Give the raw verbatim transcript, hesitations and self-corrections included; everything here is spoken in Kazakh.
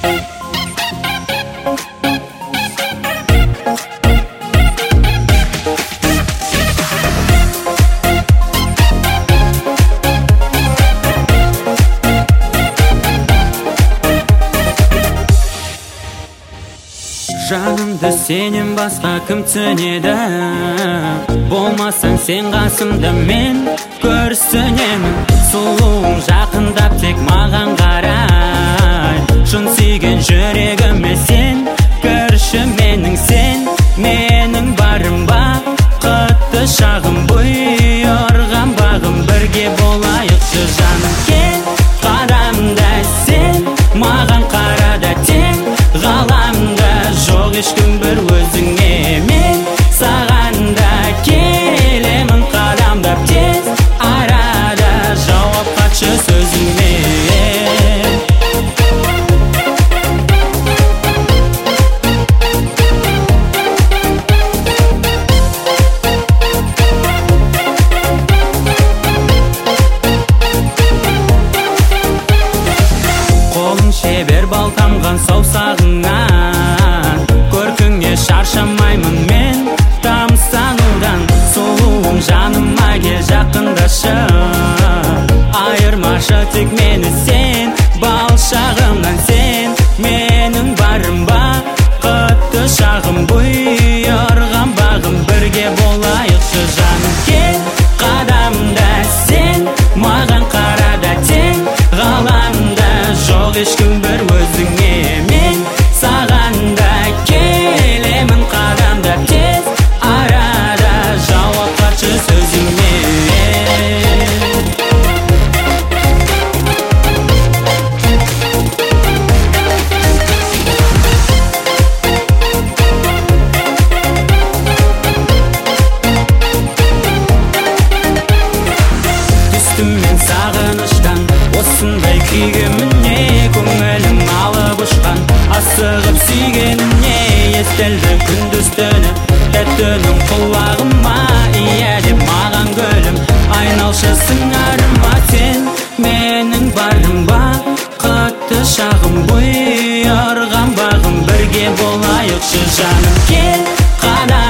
Жанымды сенен басқа кім түсінеді? Болмасаң сен қасымда мен көрсінемін. Сұлуың жақындап тек маған қарай. Шын сүйген жүрегіме сен кірші менің, сен менің барым ба? Құтты шағым бұйырған бағым, бірге болайықшы жаным. Кел қарамда сен маған қарада тең ғаламда жоқ ешкім бір өзіңе, мен саған да келемін қадамдап тез арада жауап қатшы сөзіңе. Қолың шебер бал тамған саусағыңнан, көркіңе шаршамаймын мен тамсанудан. Сұлуым жаныма кел жақындашы, айырмашы тек мені сен бал шағымнан. Сен менің барым ба? Құтты шағым бұйырған бағым, бірге болайықшы жаным. Кел қадамда сен маған қарада тең ғаламда жоқ ешкім бір өзіңе, мен саған да келемін қадамдап тез арада жауап қатшы сөзіңе. Түстім мен сағыныштан, осындай күйге міне көңілім алып ұшқан. Асығып сүйгеніне естілді күндіз түні, түнің құлағыма ия деп маған гүлім. Айналшы сыңарыма сен менің барым ба? Құтты шағым бұйырған бағым, бірге болайықшы жаным. Кел қадам